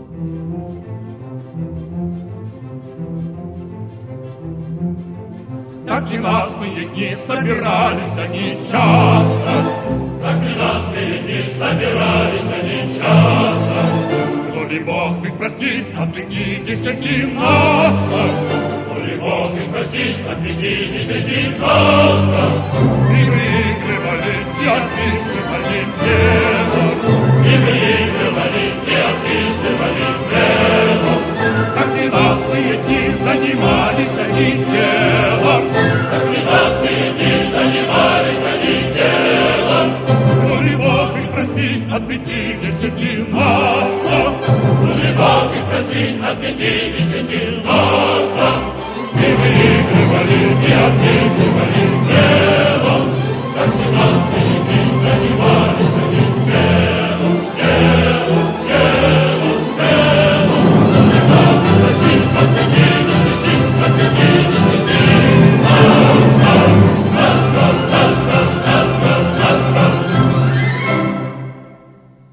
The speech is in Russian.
Так ненастные дни собирались они часто, так ненастные дни собирались они часто. Но ли Бог их простит от 50 наста, но ли Бог их простит от 50 наста. И выигрывали, и отписывали дело, и выигрывали, и отписывали дело. Так ненастные дни занимались они делом, так ненастные дни занимались они делом. но ли Бог их простит от 50 наста, но ли Бог их простит от 50 наста. и выигрывали, и отписывали